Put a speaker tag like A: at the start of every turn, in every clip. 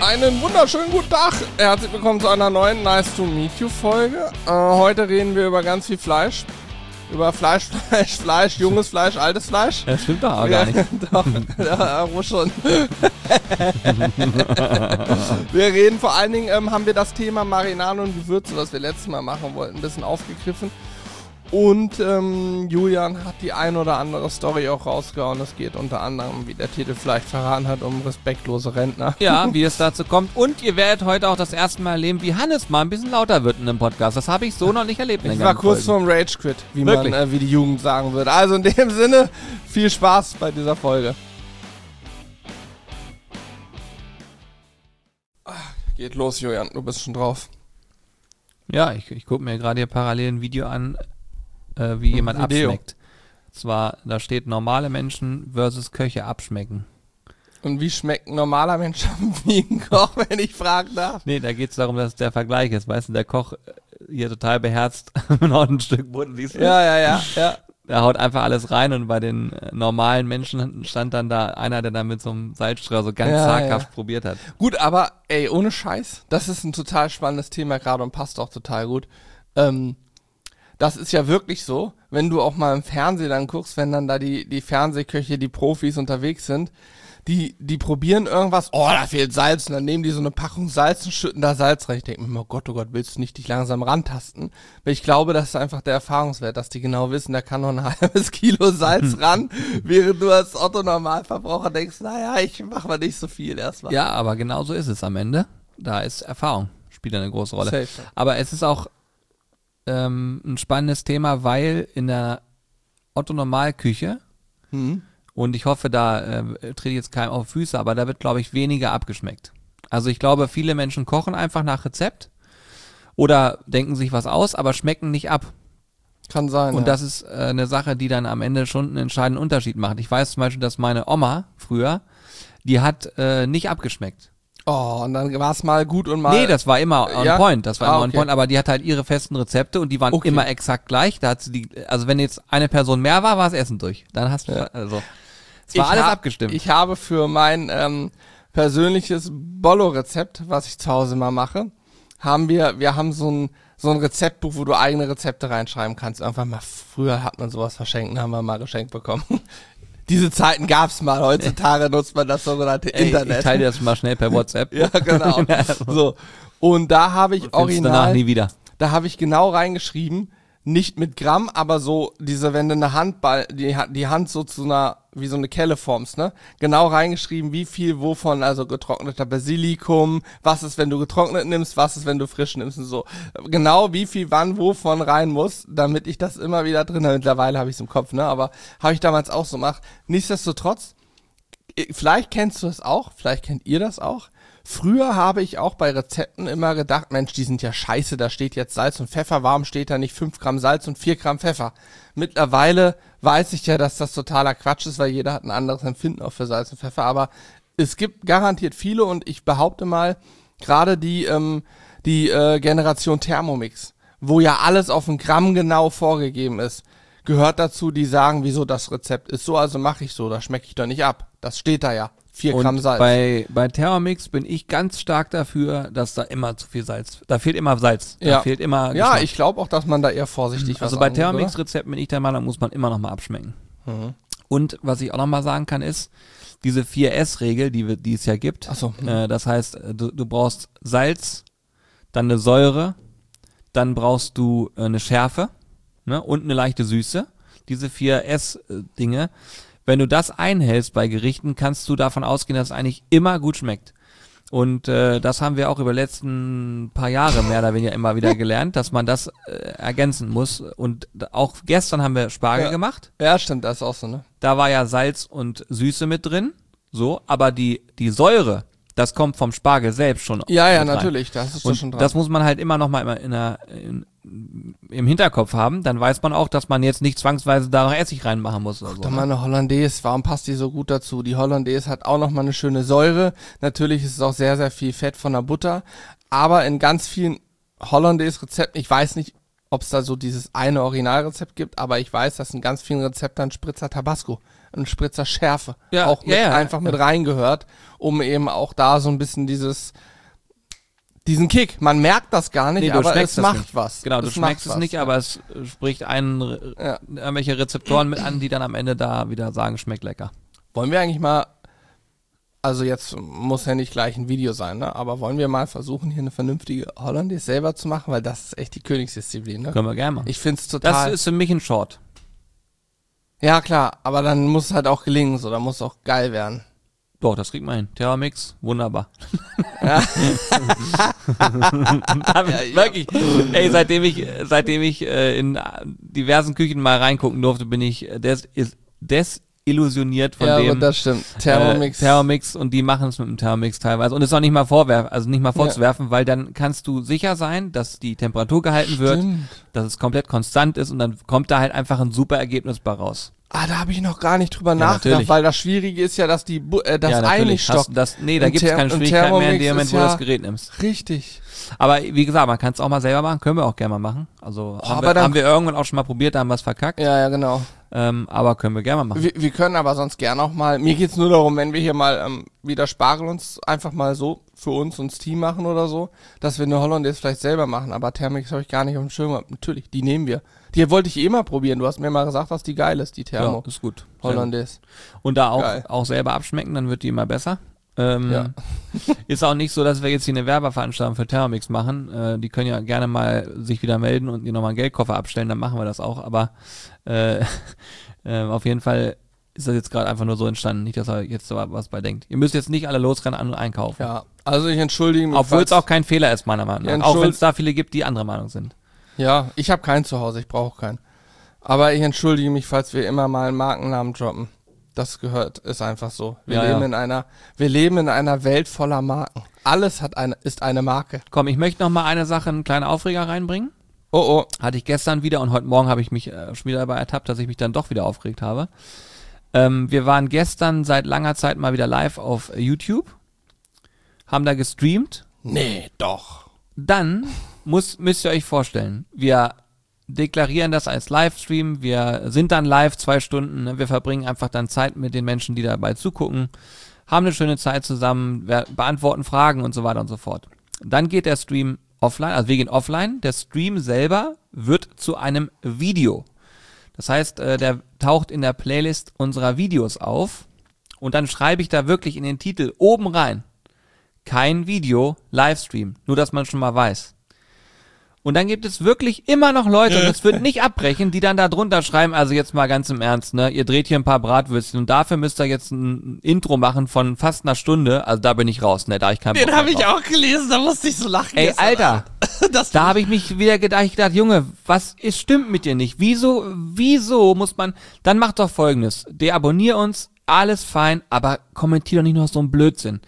A: Einen wunderschönen guten Tag. Herzlich willkommen zu einer neuen Nice to Meet You Folge. Heute reden wir über ganz viel Fleisch. Über Fleisch, junges Fleisch, altes Fleisch.
B: Das stimmt doch auch gar nicht.
A: Doch, wo schon. Wir reden vor allen Dingen, haben wir das Thema Marinade und Gewürze, was wir letztes Mal machen wollten, ein bisschen aufgegriffen. Und Julian hat die ein oder andere Story auch rausgehauen. Es geht unter anderem, wie der Titel vielleicht verraten hat, um respektlose Rentner.
B: Ja, wie es dazu kommt. Und ihr werdet heute auch das erste Mal erleben, wie Hannes mal ein bisschen lauter wird in einem Podcast. Das habe ich so noch nicht erlebt.
A: Ich war kurz vorm Rage Quit, wie die Jugend sagen würde. Also in dem Sinne, viel Spaß bei dieser Folge. Geht los, Julian, du bist schon drauf.
B: Ja, ich gucke mir gerade hier parallel ein Video an, wie jemand abschmeckt. Zwar, da steht normale Menschen versus Köche abschmecken.
A: Und wie schmeckt ein normaler Mensch wie ein Koch, wenn ich fragen darf?
B: Nee, da geht es darum, dass der Vergleich ist. Weißt du, der Koch hier total beherzt noch ein Stück Boden, siehst du?
A: Ja.
B: Der haut einfach alles rein und bei den normalen Menschen stand dann da einer, der dann mit so einem Salzstreuer so ganz zaghaft probiert hat.
A: Gut, aber ey, ohne Scheiß, das ist ein total spannendes Thema gerade und passt auch total gut. Das ist ja wirklich so, wenn du auch mal im Fernsehen dann guckst, wenn dann da die Fernsehköche, die Profis unterwegs sind, die probieren irgendwas, oh, da fehlt Salz, und dann nehmen die so eine Packung Salz und schütten da Salz rein. Ich denke mir, oh Gott, willst du nicht dich langsam rantasten? Weil ich glaube, das ist einfach der Erfahrungswert, dass die genau wissen, da kann noch ein halbes Kilo Salz ran, während du als Otto-Normalverbraucher denkst, naja, ich mache mal nicht so viel erstmal.
B: Ja, aber genau so ist es am Ende. Da ist Erfahrung, spielt eine große Rolle.
A: Safe.
B: Aber es ist auch ein spannendes Thema, weil in der Otto-Normal-Küche, und ich hoffe, da trete ich jetzt keinem auf Füße, aber da wird, glaube ich, weniger abgeschmeckt. Also ich glaube, viele Menschen kochen einfach nach Rezept oder denken sich was aus, aber schmecken nicht ab.
A: Kann sein,
B: und das ist eine Sache, die dann am Ende schon einen entscheidenden Unterschied macht. Ich weiß zum Beispiel, dass meine Oma früher, die hat nicht abgeschmeckt.
A: Oh, und dann war es mal gut und mal...
B: Nee, das war immer on point, on point, aber die hat halt ihre festen Rezepte und die waren immer exakt gleich. Da hat sie also wenn jetzt eine Person mehr war es Essen durch. Dann hast du, es war alles abgestimmt.
A: Ich habe für mein persönliches Bollo-Rezept, was ich zu Hause mal mache, wir haben so ein Rezeptbuch, wo du eigene Rezepte reinschreiben kannst. Irgendwann mal, früher hat man sowas verschenkt, haben wir mal geschenkt bekommen. Diese Zeiten gab's mal, heutzutage nutzt man das sogenannte Internet.
B: Ich teile dir das mal schnell per WhatsApp.
A: Ja, genau. So. Und da habe ich
B: danach nie wieder.
A: Da habe ich genau reingeschrieben, nicht mit Gramm, aber so wenn du eine Handball, die Hand so zu einer, wie so eine Kelle formst, ne? Genau reingeschrieben, wie viel wovon, also getrockneter Basilikum, was ist, wenn du getrocknet nimmst, was ist, wenn du frisch nimmst und so. Genau wie viel wann wovon rein muss, damit ich das immer wieder drin habe. Mittlerweile habe ich es im Kopf, ne? Aber habe ich damals auch so gemacht. Nichtsdestotrotz, vielleicht kennst du das auch, vielleicht kennt ihr das auch. Früher habe ich auch bei Rezepten immer gedacht, Mensch, die sind ja scheiße, da steht jetzt Salz und Pfeffer, warum steht da nicht 5 Gramm Salz und 4 Gramm Pfeffer? Mittlerweile weiß ich ja, dass das totaler Quatsch ist, weil jeder hat ein anderes Empfinden auch für Salz und Pfeffer, aber es gibt garantiert viele und ich behaupte mal, gerade die Generation Thermomix, wo ja alles auf ein Gramm genau vorgegeben ist, gehört dazu, die sagen, wieso das Rezept ist so, also mache ich so, da schmecke ich doch nicht ab. Das steht da ja. 4 Gramm Salz.
B: Bei Thermomix bin ich ganz stark dafür, dass da immer zu viel Salz, da fehlt immer Salz, da fehlt immer Geschmack.
A: Ja, ich glaube auch, dass man da eher vorsichtig
B: Also bei Thermomix-Rezepten bin ich der Meinung, muss man immer noch mal abschmecken. Und was ich auch noch mal sagen kann, ist, diese 4S-Regel, die es ja gibt, das heißt, du brauchst Salz, dann eine Säure, dann brauchst du eine Schärfe, ne, und eine leichte Süße, diese 4S-Dinge. Wenn du das einhältst bei Gerichten, kannst du davon ausgehen, dass es eigentlich immer gut schmeckt. Und das haben wir auch über die letzten paar Jahre mehr oder weniger immer wieder gelernt, dass man das ergänzen muss. Und auch gestern haben wir Spargel gemacht.
A: Ja, stimmt, das ist auch so, ne?
B: Da war ja Salz und Süße mit drin, so, aber die Säure, das kommt vom Spargel selbst schon.
A: Ja, natürlich, das ist
B: und
A: schon dran.
B: Das muss man halt immer noch mal im Hinterkopf haben, dann weiß man auch, dass man jetzt nicht zwangsweise da noch Essig reinmachen muss. Oder so,
A: doch, meine Hollandaise, warum passt die so gut dazu? Die Hollandaise hat auch noch mal eine schöne Säure. Natürlich ist es auch sehr, sehr viel Fett von der Butter. Aber in ganz vielen Hollandaise-Rezepten, ich weiß nicht, ob es da so dieses eine Originalrezept gibt, aber ich weiß, dass in ganz vielen Rezepten ein Spritzer Tabasco ein Spritzer Schärfe
B: Ja,
A: auch einfach mit reingehört, um eben auch da so ein bisschen diesen Kick. Man merkt das gar nicht, aber es macht
B: nicht.
A: was.
B: Genau, du schmeckst es nicht, aber es spricht irgendwelche Rezeptoren mit an, die dann am Ende da wieder sagen, schmeckt lecker.
A: Wollen wir eigentlich mal, also jetzt muss ja nicht gleich ein Video sein, ne? Aber wollen wir mal versuchen, hier eine vernünftige Hollandaise selber zu machen, weil das ist echt die Königsdisziplin, ne?
B: Können wir gerne machen.
A: Ich find's total...
B: Das ist für mich ein Short.
A: Ja, klar, aber dann muss es halt auch gelingen, so, da muss es auch geil werden.
B: Doch, das kriegt man hin. Thermomix, wunderbar.
A: Ja.
B: Wirklich, ey, seitdem ich in diversen Küchen mal reingucken durfte, bin ich desillusioniert von dem.
A: Ja, das stimmt.
B: Thermomix, und die machen es mit dem Thermomix teilweise. Und es ist auch nicht mal vorzuwerfen, weil dann kannst du sicher sein, dass die Temperatur gehalten wird, dass es komplett konstant ist und dann kommt da halt einfach ein super Ergebnis bei raus.
A: Da habe ich noch gar nicht drüber nachgedacht, natürlich. Weil das Schwierige ist ja, dass das Ei nicht stockt.
B: Da gibt es keine Schwierigkeit mehr in dem Moment, wo du das Gerät nimmst.
A: Richtig.
B: Aber wie gesagt, man kann es auch mal selber machen, können wir auch gerne mal machen. Also haben wir irgendwann auch schon mal probiert, da haben wir es verkackt.
A: Ja, genau.
B: Aber können wir gerne mal machen.
A: Wir können aber sonst gerne auch mal, mir geht's nur darum, wenn wir hier mal wieder Spargel uns einfach mal so für uns Team machen oder so, dass wir eine Hollandaise vielleicht selber machen, aber Thermomix habe ich gar nicht auf dem Schirm gehabt. Natürlich, die nehmen wir. Die wollte ich mal probieren. Du hast mir mal gesagt, dass die geil ist, die Thermo.
B: Ja, ist gut.
A: Hollandaise.
B: Und da auch selber abschmecken, dann wird die immer besser. Ist auch nicht so, dass wir jetzt hier eine Werbeveranstaltung für Thermomix machen. Die können ja gerne mal sich wieder melden und dir nochmal einen Geldkoffer abstellen, dann machen wir das auch. Aber auf jeden Fall ist das jetzt gerade einfach nur so entstanden. Nicht, dass er jetzt so was bei denkt. Ihr müsst jetzt nicht alle losrennen und einkaufen.
A: Ja, also ich entschuldige mich.
B: Obwohl es auch kein Fehler ist, meiner Meinung nach. Auch wenn es da viele gibt, die anderer Meinung sind.
A: Ja, ich habe keinen zu Hause, ich brauche keinen. Aber ich entschuldige mich, falls wir immer mal einen Markennamen droppen. Das ist einfach so. Wir leben in einer Welt voller Marken. Alles ist eine Marke.
B: Komm, ich möchte noch mal eine Sache, einen kleinen Aufreger reinbringen.
A: Oh.
B: Hatte ich gestern wieder und heute Morgen habe ich mich schon wieder dabei ertappt, dass ich mich dann doch wieder aufgeregt habe. Wir waren gestern seit langer Zeit mal wieder live auf YouTube, haben da gestreamt.
A: Nee, doch.
B: Dann müsst ihr euch vorstellen, wir deklarieren das als Livestream, wir sind dann live 2 Stunden, ne? Wir verbringen einfach dann Zeit mit den Menschen, die dabei zugucken, haben eine schöne Zeit zusammen, wir beantworten Fragen und so weiter und so fort. Dann geht der Stream offline, also wir gehen offline, der Stream selber wird zu einem Video. Das heißt, der taucht in der Playlist unserer Videos auf und dann schreibe ich da wirklich in den Titel oben rein: kein Video, Livestream. Nur, dass man schon mal weiß. Und dann gibt es wirklich immer noch Leute, und das wird nicht abbrechen, die dann da drunter schreiben, also jetzt mal ganz im Ernst, ne, ihr dreht hier ein paar Bratwürstchen und dafür müsst ihr jetzt ein Intro machen von fast einer Stunde, also da bin ich raus, ne, da ich keinen Bock
A: Den habe ich auch gelesen, da musste ich so lachen.
B: Ey, Alter, da habe ich mich wieder gedacht, Junge, stimmt mit dir nicht? Wieso muss man, dann mach doch Folgendes, deabonnier uns, alles fein, aber kommentier doch nicht noch so einen Blödsinn.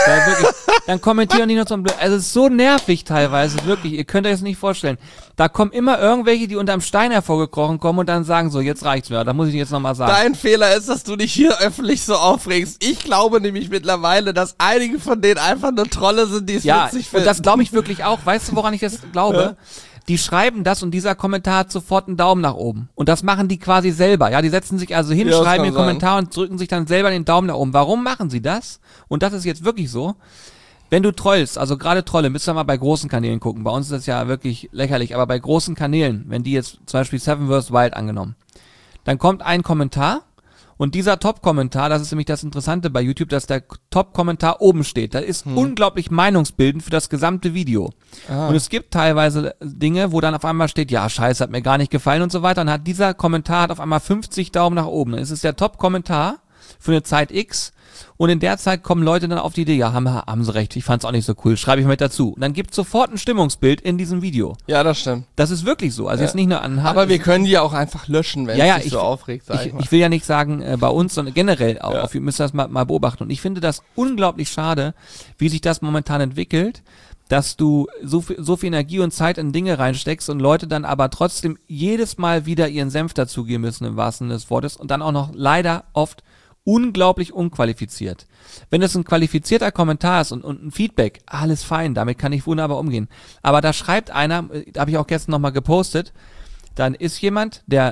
B: Dann kommentier doch nicht noch so einen Blödsinn. Also es ist so nervig teilweise, wirklich, ihr könnt euch das nicht vorstellen. Da kommen immer irgendwelche, die unterm Stein hervorgekrochen kommen und dann sagen so, jetzt reicht's mir, da muss ich jetzt nochmal sagen.
A: Dein Fehler ist, dass du dich hier öffentlich so aufregst. Ich glaube nämlich mittlerweile, dass einige von denen einfach nur Trolle sind, die es witzig finden.
B: Und das glaube ich wirklich auch. Weißt du, woran ich das glaube? Die schreiben das und dieser Kommentar hat sofort einen Daumen nach oben. Und das machen die quasi selber. Ja, die setzen sich also hin, schreiben ihren Kommentar und drücken sich dann selber den Daumen nach oben. Warum machen sie das? Und das ist jetzt wirklich so. Wenn du trollst, also gerade Trolle, müsst ihr mal bei großen Kanälen gucken. Bei uns ist das ja wirklich lächerlich, aber bei großen Kanälen, wenn die jetzt zum Beispiel Seven vs. Wild angenommen, dann kommt ein Kommentar und dieser Top-Kommentar, das ist nämlich das Interessante bei YouTube, dass der Top-Kommentar oben steht. Das ist unglaublich meinungsbildend für das gesamte Video. Und es gibt teilweise Dinge, wo dann auf einmal steht, ja, scheiße, hat mir gar nicht gefallen und so weiter. Und dieser Kommentar hat auf einmal 50 Daumen nach oben. Dann ist es der Top-Kommentar für eine Zeit X. Und in der Zeit kommen Leute dann auf die Idee, ja, haben sie recht, ich fand's auch nicht so cool, schreibe ich mit dazu. Und dann gibt's sofort ein Stimmungsbild in diesem Video.
A: Ja, das stimmt.
B: Das ist wirklich so. Also jetzt nicht nur anhand.
A: Aber wir können die auch einfach löschen, wenn es sich so aufregt, sag ich mal.
B: Ich will ja nicht sagen bei uns, sondern generell auch. Wir müssen das mal beobachten. Und ich finde das unglaublich schade, wie sich das momentan entwickelt, dass du so viel Energie und Zeit in Dinge reinsteckst und Leute dann aber trotzdem jedes Mal wieder ihren Senf dazugeben müssen, im wahrsten Sinne des Wortes, und dann auch noch leider oft unglaublich unqualifiziert. Wenn es ein qualifizierter Kommentar ist und ein Feedback, alles fein, damit kann ich wunderbar umgehen. Aber da schreibt einer, habe ich auch gestern nochmal gepostet, dann ist jemand, der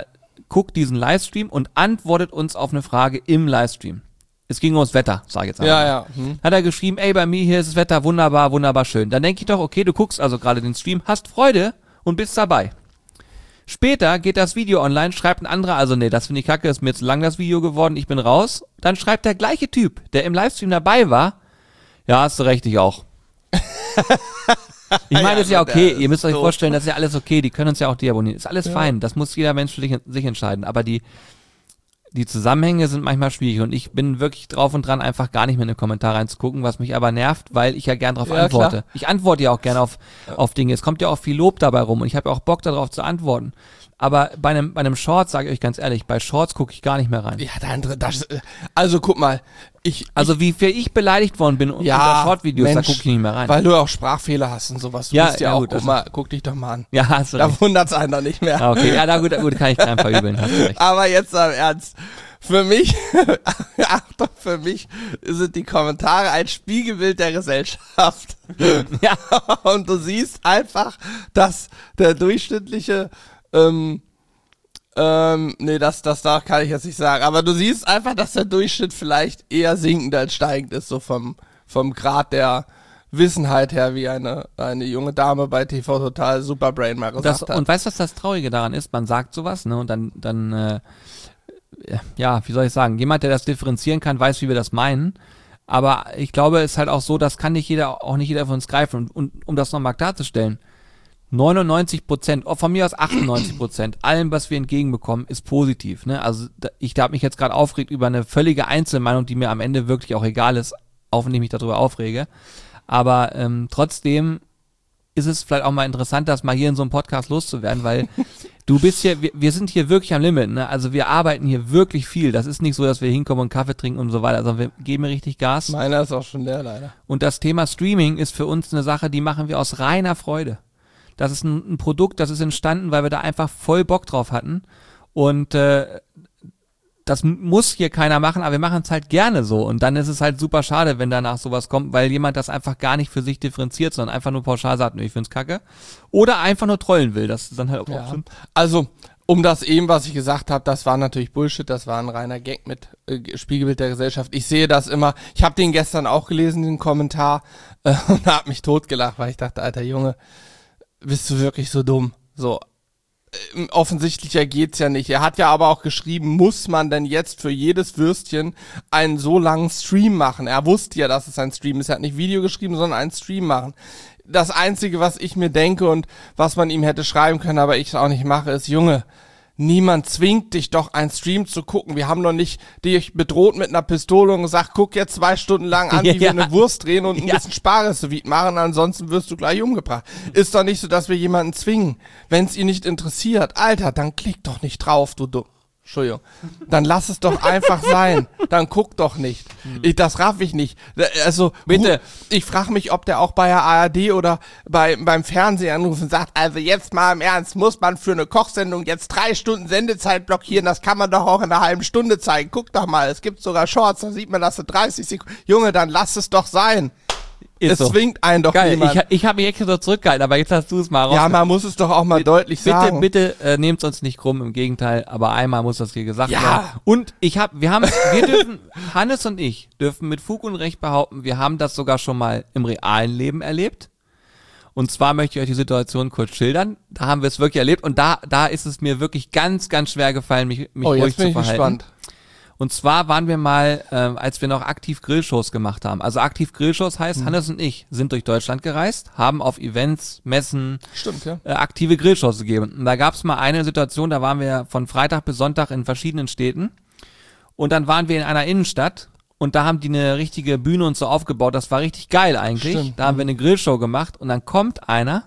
B: guckt diesen Livestream und antwortet uns auf eine Frage im Livestream. Es ging ums Wetter, sag ich jetzt einmal.
A: Ja.
B: Hat er geschrieben, ey, bei mir hier ist das Wetter wunderbar, wunderbar schön. Dann denke ich doch, okay, du guckst also gerade den Stream, hast Freude und bist dabei. Später geht das Video online, schreibt ein anderer, also nee, das finde ich kacke, ist mir zu lang das Video geworden, ich bin raus. Dann schreibt der gleiche Typ, der im Livestream dabei war, ja, hast du recht, ich auch. Ich meine, das ist ja okay, ihr müsst euch vorstellen, das ist ja alles okay, die können uns ja auch deabonnieren, ist alles fein, das muss jeder Mensch für sich entscheiden, aber die Zusammenhänge sind manchmal schwierig und ich bin wirklich drauf und dran, einfach gar nicht mehr in den Kommentar reinzugucken, was mich aber nervt, weil ich ja gern drauf antworte. Klar. Ich antworte ja auch gern auf Dinge. Es kommt ja auch viel Lob dabei rum und ich habe ja auch Bock darauf zu antworten. Aber bei einem Short, sage ich euch ganz ehrlich, bei Shorts gucke ich gar nicht mehr rein.
A: Ja, also guck mal.
B: Wie viel ich beleidigt worden bin unter Short-Videos, da gucke ich nicht mehr rein.
A: Weil du auch Sprachfehler hast und sowas. Du bist ja auch, gut, guck dich doch mal an.
B: Ja, hast du
A: da wundert's einen doch nicht mehr.
B: Ah, okay, ja, gut, kann ich keinen verübeln, hast du recht.
A: Aber jetzt am Ernst. Für mich, Achtung, für mich sind die Kommentare ein Spiegelbild der Gesellschaft.
B: Ja.
A: Und du siehst einfach, dass der durchschnittliche das da kann ich jetzt nicht sagen. Aber du siehst einfach, dass der Durchschnitt vielleicht eher sinkend als steigend ist, so vom Grad der Wissenheit her, wie eine junge Dame bei TV Total Superbrain mal gesagt hat.
B: Und weißt du, was das Traurige daran ist? Man sagt sowas, ne, und dann wie soll ich sagen, jemand, der das differenzieren kann, weiß, wie wir das meinen. Aber ich glaube, es ist halt auch so, das kann nicht jeder von uns greifen. Und um das nochmal klarzustellen, 99%, von mir aus 98%, allem, was wir entgegenbekommen, ist positiv. Ne? Also ich habe mich jetzt gerade aufgeregt über eine völlige Einzelmeinung, die mir am Ende wirklich auch egal ist, auch wenn ich mich darüber aufrege. Aber trotzdem ist es vielleicht auch mal interessant, das mal hier in so einem Podcast loszuwerden, weil du bist hier, wir sind hier wirklich am Limit. Ne? Also wir arbeiten hier wirklich viel. Das ist nicht so, dass wir hinkommen und Kaffee trinken und so weiter. Also wir geben richtig Gas.
A: Meiner ist auch schon leer, leider.
B: Und das Thema Streaming ist für uns eine Sache, die machen wir aus reiner Freude. Das ist ein Produkt, das ist entstanden, weil wir da einfach voll Bock drauf hatten. Und das muss hier keiner machen, aber wir machen es halt gerne so. Und dann ist es halt super schade, wenn danach sowas kommt, weil jemand das einfach gar nicht für sich differenziert, sondern einfach nur pauschal sagt, ich find's kacke. Oder einfach nur trollen will. Das ist dann halt auch stimmt.
A: Also, um das eben, was ich gesagt habe, das war natürlich Bullshit, das war ein reiner Gag mit Spiegelbild der Gesellschaft. Ich sehe das immer, ich habe den gestern auch gelesen, den Kommentar, und habe mich totgelacht, weil ich dachte, alter Junge, bist du wirklich so dumm? So, offensichtlicher geht's ja nicht. Er hat ja aber auch geschrieben, muss man denn jetzt für jedes Würstchen einen so langen Stream machen? Er wusste ja, dass es ein Stream ist. Er hat nicht Video geschrieben, sondern einen Stream machen. Das Einzige, was ich mir denke und was man ihm hätte schreiben können, aber ich es auch nicht mache, ist, Junge, niemand zwingt dich doch, einen Stream zu gucken. Wir haben doch nicht dich bedroht mit einer Pistole und gesagt, guck jetzt 2 Stunden lang an, wie wir eine Wurst drehen und ein bisschen Sparreste machen, ansonsten wirst du gleich umgebracht. Ist doch nicht so, dass wir jemanden zwingen. Wenn es ihn nicht interessiert, Alter, dann klick doch nicht drauf, du dumm. Entschuldigung. Dann lass es doch einfach sein. Dann guck doch nicht. Das raff ich nicht. Also, bitte. Ich frage mich, ob der auch bei der ARD oder beim Fernsehen anruft und sagt, also jetzt mal im Ernst, muss man für eine Kochsendung jetzt 3 Stunden Sendezeit blockieren? Das kann man doch auch in einer halben Stunde zeigen. Guck doch mal, es gibt sogar Shorts, da sieht man das in 30 Sekunden. Junge, dann lass es doch sein. Es zwingt einen doch niemand.
B: Ich habe mich extra so zurückgehalten, aber jetzt hast du es mal raus.
A: Ja, man muss es doch auch mal deutlich sagen.
B: Bitte nehmt uns nicht krumm, im Gegenteil, aber einmal muss das hier gesagt werden. Und wir dürfen, Hannes und ich dürfen mit Fug und Recht behaupten, wir haben das sogar schon mal im realen Leben erlebt. Und zwar möchte ich euch die Situation kurz schildern. Da haben wir es wirklich erlebt und da ist es mir wirklich ganz, ganz schwer gefallen, mich ruhig zu verhalten. Gespannt. Und zwar waren wir mal, als wir noch aktiv Grillshows gemacht haben. Also aktiv Grillshows heißt, Hannes und ich sind durch Deutschland gereist, haben auf Events, Messen, aktive Grillshows gegeben. Und da gab es mal eine Situation, da waren wir von Freitag bis Sonntag in verschiedenen Städten. Und dann waren wir in einer Innenstadt und da haben die eine richtige Bühne und so aufgebaut. Das war richtig geil eigentlich. Stimmt. Da haben wir eine Grillshow gemacht und dann kommt einer,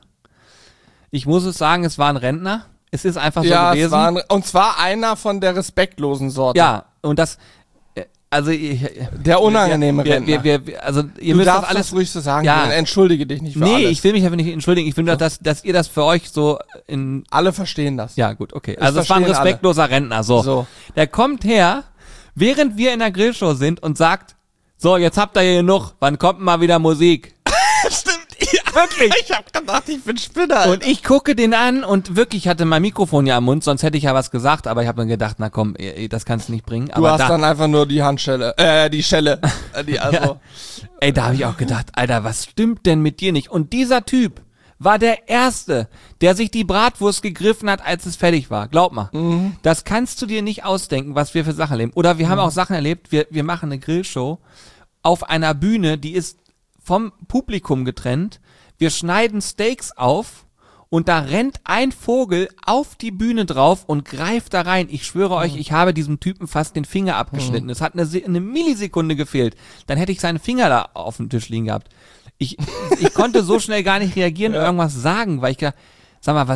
B: ich muss es sagen, es war ein Rentner. Es ist einfach so gewesen.
A: Und zwar einer von der respektlosen Sorte.
B: Ja, und das, also
A: der unangenehme Rentner.
B: Ihr müsst das alles
A: ruhig so sagen. Entschuldige dich nicht für alles.
B: Nee, ich will mich einfach nicht entschuldigen. Ich finde, dass ihr das für euch so in...
A: Alle verstehen das.
B: Ja, gut, okay. Also es war ein respektloser Rentner, so. Der kommt her, während wir in der Grillshow sind und sagt, so, jetzt habt ihr hier genug, wann kommt denn mal wieder Musik?
A: Stimmt, ja.
B: Wirklich.
A: Ich hab gedacht, ich bin Spinner.
B: Und ich gucke den an und wirklich, ich hatte mein Mikrofon ja am Mund, sonst hätte ich ja was gesagt, aber ich habe mir gedacht, na komm, das kannst du nicht bringen.
A: Du
B: aber
A: hast dann einfach nur die Handschelle, die Schelle.
B: Ja. Ey, da habe ich auch gedacht, Alter, was stimmt denn mit dir nicht? Und dieser Typ war der Erste, der sich die Bratwurst gegriffen hat, als es fertig war. Glaub mal.
A: Mhm.
B: Das kannst du dir nicht ausdenken, was wir für Sachen erleben. Oder wir haben auch Sachen erlebt, wir machen eine Grillshow auf einer Bühne, die ist vom Publikum getrennt. Wir schneiden Steaks auf und da rennt ein Vogel auf die Bühne drauf und greift da rein. Ich schwöre euch, ich habe diesem Typen fast den Finger abgeschnitten. Es hat eine Millisekunde gefehlt. Dann hätte ich seinen Finger da auf dem Tisch liegen gehabt. Ich konnte so schnell gar nicht reagieren und irgendwas sagen, weil ich gedacht, sag mal,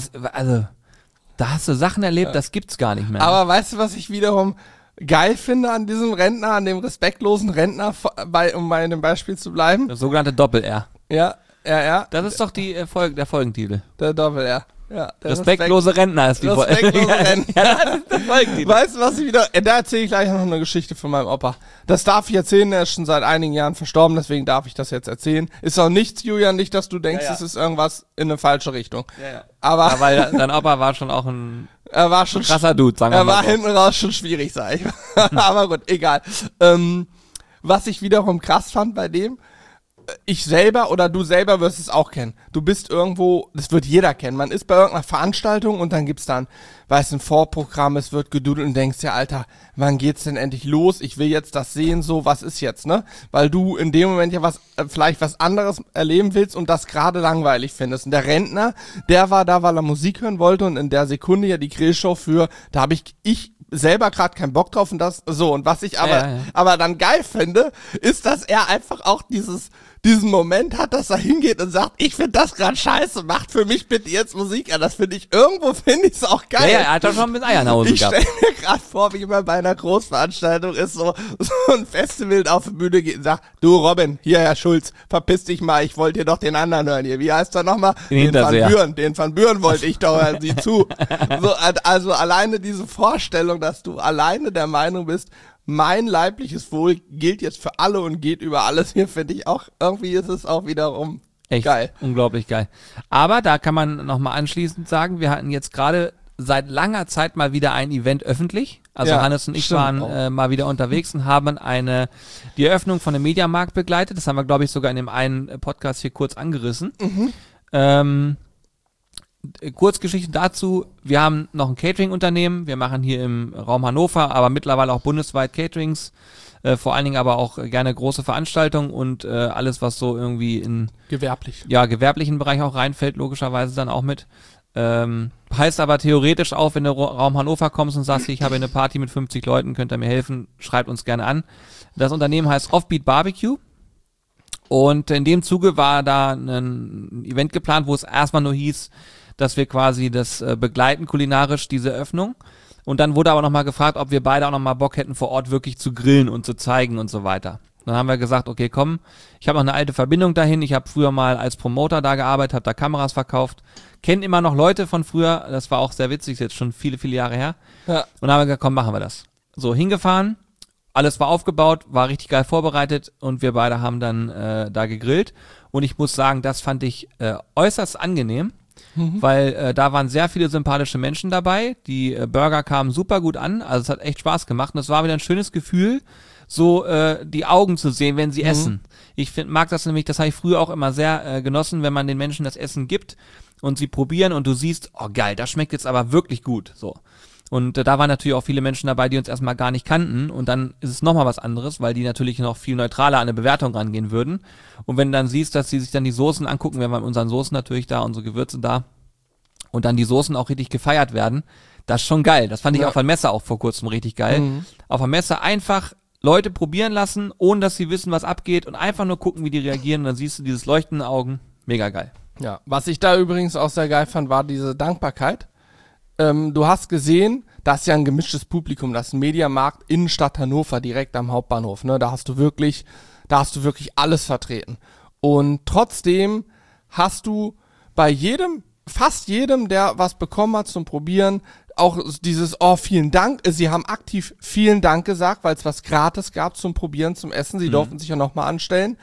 B: da hast du Sachen erlebt, das gibt's gar nicht mehr.
A: Aber weißt du, was ich wiederum geil finde an diesem Rentner, an dem respektlosen Rentner, um bei dem Beispiel zu bleiben?
B: Das sogenannte Doppel-R.
A: Ja.
B: Das ist doch der Folgentitel.
A: Der Doppel-R. Ja,
B: respektlose Rentner ist die Folge.
A: Respektlose Rentner.
B: Ja, das ist der Folgentitel.
A: Weißt du, was ich wieder... Da erzähle ich gleich noch eine Geschichte von meinem Opa. Das darf ich erzählen, er ist schon seit einigen Jahren verstorben, deswegen darf ich das jetzt erzählen. Ist auch nichts, Julian, nicht, dass du denkst, es ist irgendwas in eine falsche Richtung.
B: Ja.
A: Aber
B: ja, weil dein Opa war schon auch ein
A: er war schon
B: krasser Dude, sagen wir mal.
A: Er war
B: so.
A: hinten raus schon schwierig, sag ich. Aber gut, egal. Was ich wiederum krass fand bei dem, ich selber oder du selber wirst es auch kennen. Du bist irgendwo, das wird jeder kennen. Man ist bei irgendeiner Veranstaltung und dann gibt's dann, weißt du, ein Vorprogramm, es wird gedudelt und denkst ja, Alter, wann geht's denn endlich los? Ich will jetzt das sehen, so, was ist jetzt, ne? Weil du in dem Moment ja vielleicht was anderes erleben willst und das gerade langweilig findest. Und der Rentner, der war da, weil er Musik hören wollte und in der Sekunde ja die Grillshow da habe ich selber gerade keinen Bock drauf und das so. Und was ich aber dann geil finde, ist, dass er einfach auch diesen Moment hat, dass er hingeht und sagt, ich finde das gerade scheiße, macht für mich bitte jetzt Musik an. Das finde ich es auch geil.
B: Ja, er hat doch schon mit Eier nach Hause
A: gehabt. Ich stelle mir gerade vor, wie man bei einer Großveranstaltung ist, so ein Festival auf die Bühne geht und sagt, du Robin, hier Herr Schulz, verpiss dich mal, ich wollte dir doch den anderen hören hier. Wie heißt er nochmal? Den Van Buren wollte ich doch hören, sieh zu. So, also alleine diese Vorstellung, dass du alleine der Meinung bist, mein leibliches Wohl gilt jetzt für alle und geht über alles. Hier finde ich auch, irgendwie ist es auch wiederum
B: echt geil. Unglaublich geil. Aber da kann man nochmal anschließend sagen, wir hatten jetzt gerade seit langer Zeit mal wieder ein Event öffentlich. Also Hannes und ich waren mal wieder unterwegs und haben die Eröffnung von einem Mediamarkt begleitet. Das haben wir, glaube ich, sogar in dem einen Podcast hier kurz angerissen. Kurzgeschichte dazu, wir haben noch ein Catering-Unternehmen, wir machen hier im Raum Hannover, aber mittlerweile auch bundesweit Caterings, vor allen Dingen aber auch gerne große Veranstaltungen und alles, was so irgendwie in gewerblichen Bereich auch reinfällt, logischerweise dann auch mit. Heißt aber theoretisch auch, wenn du Raum Hannover kommst und sagst, ich habe eine Party mit 50 Leuten, könnt ihr mir helfen, schreibt uns gerne an. Das Unternehmen heißt Offbeat Barbecue. Und in dem Zuge war da ein Event geplant, wo es erstmal nur hieß, dass wir quasi das begleiten kulinarisch, diese Öffnung. Und dann wurde aber nochmal gefragt, ob wir beide auch nochmal Bock hätten, vor Ort wirklich zu grillen und zu zeigen und so weiter. Dann haben wir gesagt, okay, komm, ich habe noch eine alte Verbindung dahin. Ich habe früher mal als Promoter da gearbeitet, habe da Kameras verkauft. Kenne immer noch Leute von früher. Das war auch sehr witzig, ist jetzt schon viele, viele Jahre her. Ja. Und dann haben wir gesagt, komm, machen wir das. So, hingefahren. Alles war aufgebaut, war richtig geil vorbereitet und wir beide haben dann da gegrillt. Und ich muss sagen, das fand ich äußerst angenehm, weil da waren sehr viele sympathische Menschen dabei. Die Burger kamen super gut an, also es hat echt Spaß gemacht. Und es war wieder ein schönes Gefühl, so die Augen zu sehen, wenn sie essen. Ich mag das nämlich, das habe ich früher auch immer sehr genossen, wenn man den Menschen das Essen gibt und sie probieren und du siehst, oh geil, das schmeckt jetzt aber wirklich gut, so. Und da waren natürlich auch viele Menschen dabei, die uns erstmal gar nicht kannten und dann ist es nochmal was anderes, weil die natürlich noch viel neutraler an eine Bewertung rangehen würden. Und wenn du dann siehst, dass sie sich dann die Soßen angucken, wir haben unseren Soßen natürlich da, unsere Gewürze da und dann die Soßen auch richtig gefeiert werden, das ist schon geil. Das fand ich auf der Messe auch vor kurzem richtig geil. Auf der Messe einfach Leute probieren lassen, ohne dass sie wissen, was abgeht und einfach nur gucken, wie die reagieren und dann siehst du dieses leuchtende Augen. Mega geil.
A: Ja, was ich da übrigens auch sehr geil fand, war diese Dankbarkeit. Du hast gesehen, das ist ja ein gemischtes Publikum, das ist ein Mediamarkt Innenstadt Hannover, direkt am Hauptbahnhof, ne? Da hast du wirklich alles vertreten. Und trotzdem hast du bei fast jedem, der was bekommen hat zum Probieren, auch dieses, oh, vielen Dank. Sie haben aktiv vielen Dank gesagt, weil es was gratis gab zum Probieren, zum Essen. Sie durften sich ja nochmal anstellen.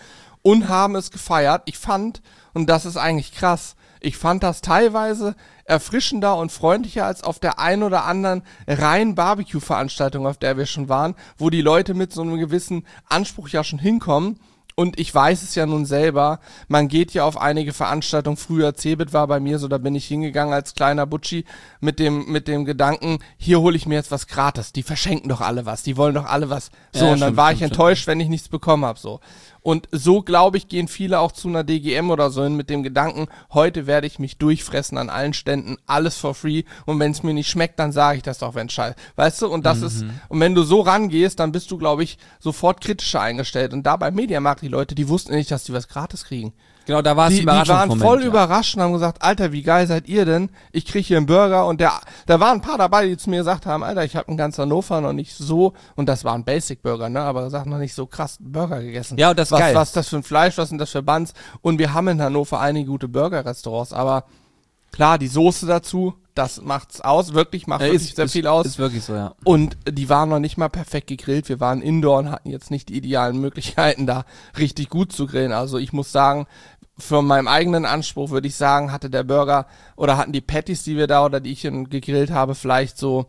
A: und haben es gefeiert. Ich fand, und das ist eigentlich krass, ich fand das teilweise erfrischender und freundlicher als auf der einen oder anderen reinen Barbecue-Veranstaltung, auf der wir schon waren, wo die Leute mit so einem gewissen Anspruch ja schon hinkommen. Und ich weiß es ja nun selber, man geht ja auf einige Veranstaltungen, früher Cebit war bei mir so, da bin ich hingegangen als kleiner Butschi mit dem Gedanken, hier hole ich mir jetzt was gratis, die verschenken doch alle was, die wollen doch alle was. So, ja, und dann war ich enttäuscht, wenn ich nichts bekommen habe, so. Und so, glaube ich, gehen viele auch zu einer DGM oder so hin mit dem Gedanken, heute werde ich mich durchfressen an allen Ständen, alles for free. Und wenn es mir nicht schmeckt, dann sage ich das doch, wenn es scheiße. Weißt du? Und das ist, und wenn du so rangehst, dann bist du, glaube ich, sofort kritischer eingestellt. Und da beim Mediamarkt, die Leute, die wussten nicht, dass die was gratis kriegen.
B: Genau, da war es
A: überraschend. Die waren voll überrascht und haben gesagt, Alter, wie geil seid ihr denn? Ich krieg hier einen Burger und da waren ein paar dabei, die zu mir gesagt haben, Alter, ich habe in ganz Hannover noch nicht so, und das war ein Basic-Burger, ne, aber gesagt, noch nicht so krass Burger gegessen.
B: Ja, und das ist geil.
A: Was ist das für ein Fleisch, was sind das für Buns? Und wir haben in Hannover einige gute Burger-Restaurants, aber klar, die Soße dazu, das macht's aus, wirklich, macht wirklich sehr viel aus.
B: Ist wirklich so, ja.
A: Und die waren noch nicht mal perfekt gegrillt. Wir waren indoor und hatten jetzt nicht die idealen Möglichkeiten, da richtig gut zu grillen. Also ich muss sagen, von meinem eigenen Anspruch würde ich sagen, hatte der Burger oder hatten die Patties, die wir da oder die ich gegrillt habe, vielleicht so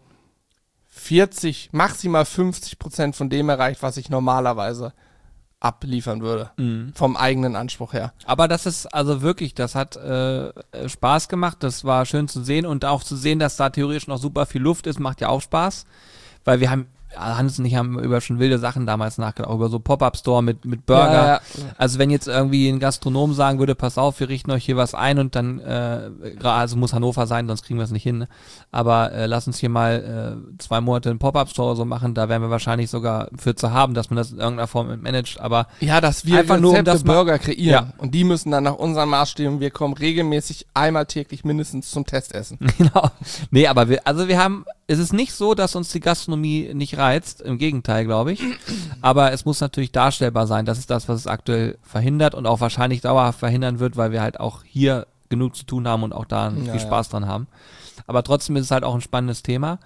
A: 40, maximal 50% von dem erreicht, was ich normalerweise abliefern würde. Vom eigenen Anspruch her.
B: Aber das ist also wirklich, das hat Spaß gemacht, das war schön zu sehen und auch zu sehen, dass da theoretisch noch super viel Luft ist, macht ja auch Spaß, weil wir haben, Hans und ich haben über schon wilde Sachen damals nachgedacht, auch über so Pop-Up-Store mit Burger. Ja. Also wenn jetzt irgendwie ein Gastronom sagen würde, pass auf, wir richten euch hier was ein und dann, also muss Hannover sein, sonst kriegen wir es nicht hin, ne? Aber lass uns hier mal 2 Monate einen Pop-Up-Store so machen, da wären wir wahrscheinlich sogar für zu haben, dass man das in irgendeiner Form managt, aber
A: ja, dass wir
B: einfach nur um das
A: Burger kreieren, ja. Und die müssen dann nach unseren Maßstäben, wir kommen regelmäßig einmal täglich mindestens zum Testessen.
B: Genau. Nee, aber wir haben, es ist nicht so, dass uns die Gastronomie nicht reizt, im Gegenteil, glaube ich. Aber es muss natürlich darstellbar sein. Das ist das, was es aktuell verhindert und auch wahrscheinlich dauerhaft verhindern wird, weil wir halt auch hier genug zu tun haben und auch da viel Spaß dran haben. Aber trotzdem ist es halt auch ein spannendes Thema.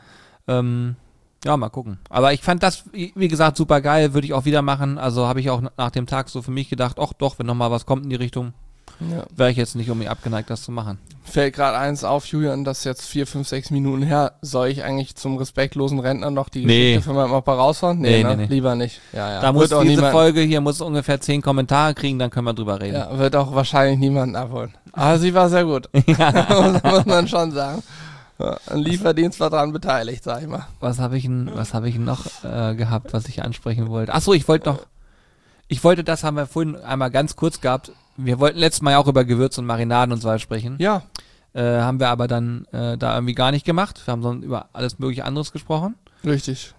B: Ja, mal gucken. Aber ich fand das, wie gesagt, super geil, würde ich auch wieder machen. Also habe ich auch nach dem Tag so für mich gedacht, ach doch, wenn nochmal was kommt in die Richtung, wäre ich jetzt nicht unbedingt abgeneigt, das zu machen.
A: Fällt gerade eins auf, Julian, das ist jetzt 4, 5, 6 Minuten her. Soll ich eigentlich zum respektlosen Rentner noch die Geschichte von meinem Opa raushauen? Nee, lieber nicht. Ja.
B: Da muss diese Folge hier muss ungefähr 10 Kommentare kriegen, dann können wir drüber reden.
A: Ja, wird auch wahrscheinlich niemanden abholen. Aber sie war sehr gut. Muss man schon sagen. Ein Lieferdienst war daran beteiligt, sag ich mal.
B: Was habe ich noch gehabt, was ich ansprechen wollte? Achso, ich wollte, das haben wir vorhin einmal ganz kurz gehabt. Wir wollten letztes Mal ja auch über Gewürze und Marinaden und so weiter sprechen.
A: Ja.
B: Haben wir aber dann da irgendwie gar nicht gemacht. Wir haben sondern über alles mögliche anderes gesprochen.
A: Richtig.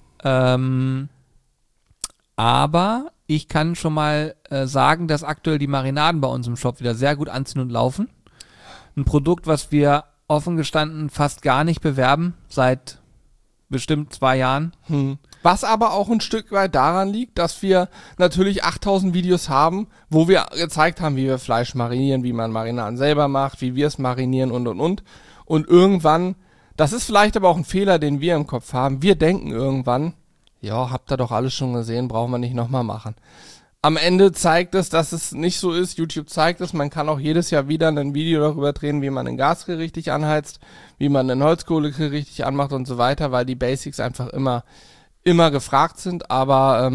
B: Aber ich kann schon mal sagen, dass aktuell die Marinaden bei uns im Shop wieder sehr gut anziehen und laufen. Ein Produkt, was wir offen gestanden fast gar nicht bewerben, seit bestimmt 2 Jahren.
A: Was aber auch ein Stück weit daran liegt, dass wir natürlich 8000 Videos haben, wo wir gezeigt haben, wie wir Fleisch marinieren, wie man Marinaden selber macht, wie wir es marinieren und. Und irgendwann, das ist vielleicht aber auch ein Fehler, den wir im Kopf haben, wir denken irgendwann, ja, habt ihr doch alles schon gesehen, brauchen wir nicht nochmal machen. Am Ende zeigt es, dass es nicht so ist. YouTube zeigt es, man kann auch jedes Jahr wieder ein Video darüber drehen, wie man einen Gasgrill richtig anheizt, wie man einen Holzkohlegrill richtig anmacht und so weiter, weil die Basics einfach immer gefragt sind. Aber